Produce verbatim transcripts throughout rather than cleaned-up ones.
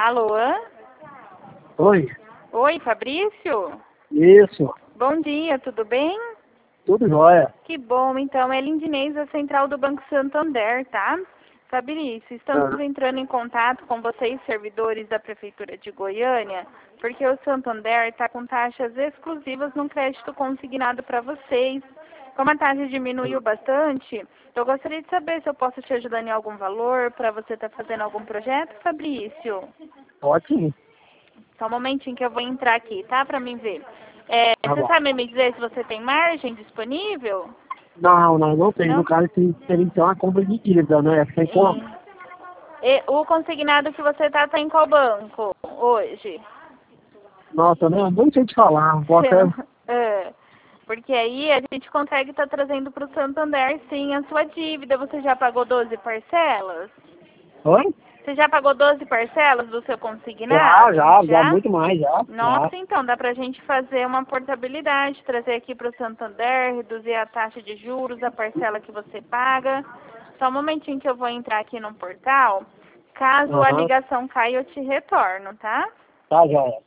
Alô? Oi. Oi, Fabrício? Isso. Bom dia, tudo bem? Tudo jóia. Que bom, então, é Lindinês, a central do Banco Santander, tá? Fabrício, estamos Ah. entrando em contato com vocês, servidores da Prefeitura de Goiânia, porque o Santander está com taxas exclusivas no crédito consignado para vocês. Como a taxa diminuiu bastante, eu gostaria de saber se eu posso te ajudar em algum valor para você estar fazendo algum projeto, Fabrício. Pode sim. Só um momentinho que eu vou entrar aqui, tá? Para mim ver. É, Tá você bom. sabe me dizer se você tem margem disponível? Não, não, não tem. Não? No caso, tem, tem que ter uma compra de dívida, né? Sem como? Sim. E o consignado que você tá, tá em qual banco hoje? Nossa, não, não sei te falar. Vou Você até... não- é, porque aí a gente consegue estar trazendo para o Santander, sim, a sua dívida. Você já pagou doze parcelas? Oi? Você já pagou doze parcelas do seu Já, consignado? já, já, Já? muito mais, já. Já. Nossa, então, dá pra gente fazer uma portabilidade, trazer aqui para o Santander, reduzir a taxa de juros, a parcela que você paga. Só um momentinho que eu vou entrar aqui no portal. Caso a Aham. ligação caia, eu te retorno, tá? Tá jóia.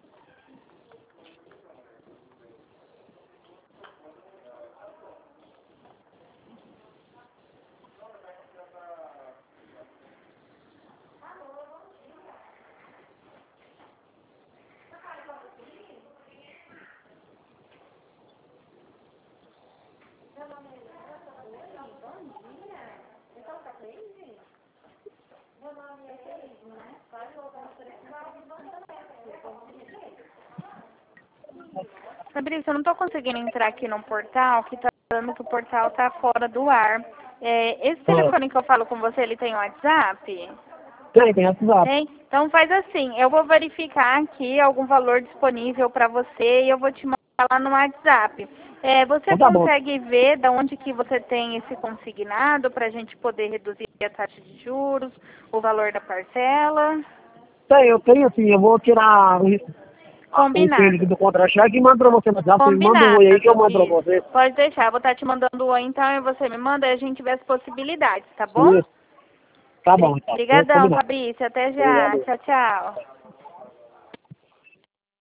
Fabrício, eu não estou conseguindo entrar aqui no portal, que está falando que o portal está fora do ar. É, esse Ah. telefone que eu falo com você, ele tem WhatsApp? Tem, tem WhatsApp. Tem? Então faz assim, eu vou verificar aqui algum valor disponível para você e eu vou te mandar lá no WhatsApp. É, você Então tá bom. consegue ver de onde que você tem esse consignado para a gente poder reduzir a taxa de juros, o valor da parcela? Tem, eu tenho sim. Eu vou tirar o, o print aqui Combinado. do contra-cheque e mando pra você no WhatsApp. Você me manda um Combinado, oi aí que eu mando pra isso. você. Pode deixar, eu vou estar te mandando o oi então e você me manda e a gente vê as possibilidades, tá bom? Isso. Tá bom, então. Obrigadão, Combinado. Fabrício. Até já. Obrigado. Tchau, tchau.